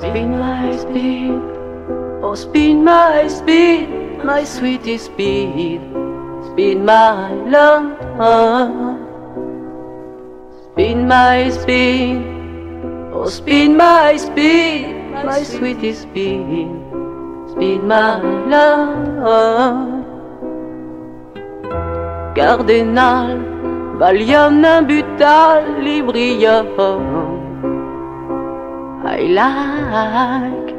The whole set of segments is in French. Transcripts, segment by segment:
Spin my speed, oh spin my speed, my sweetie speed, spin my love. Spin my speed, oh spin my speed, my sweetie speed, spin my love. Cardinal, Valium, Nambutal, Librium, I like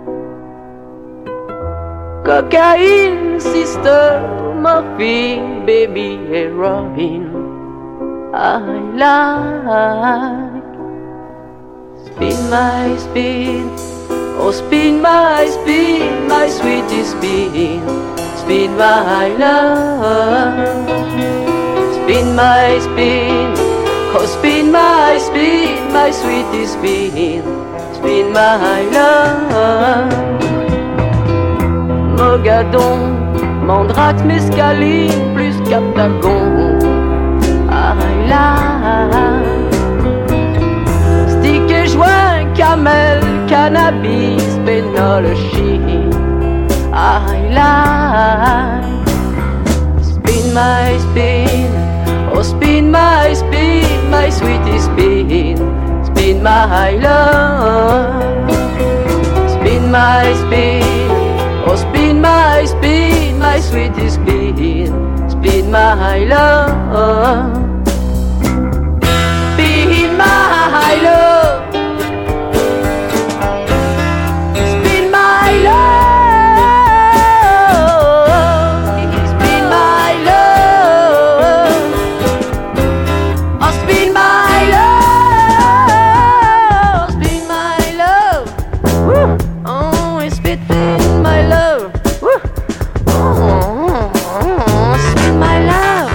cocaine, sister, morphine, baby, heroin. I like spin my spin, oh spin my spin, my sweetie spin, spin my love. Spin my spin, oh spin my spin, my sweetie spin, spin my love. Mogadon, Mandrake, Mescaline, plus Captagon. I like stick et joint, camel, cannabis, pénologie. I like spin my spin, oh spin my spin, my sweetie spin, spin my love. Spin my spin, oh spin my spin, my sweetie spin, spin my love. Spin my love. Spin my love. Spin my love. Oh spin my love. Spin my love. Woo. Oh spin my love. Woo. Oh, spin my love.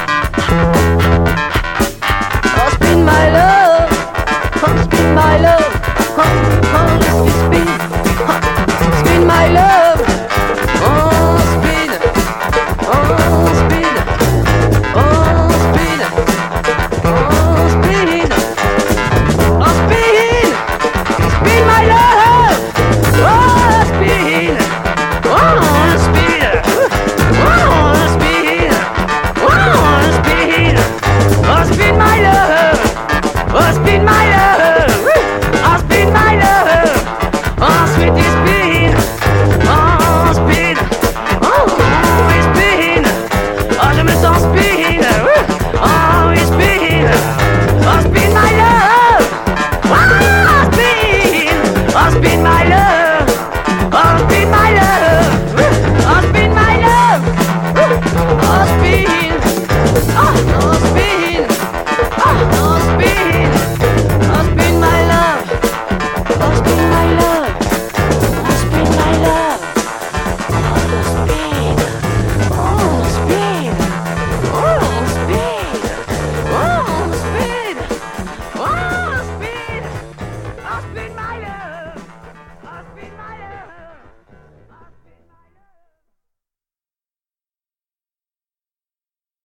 Oh spin my love. Oh spin my love. Oh spin, spin my love. Oh spin, oh spin, oh spin, oh spin, oh spin, spin my love.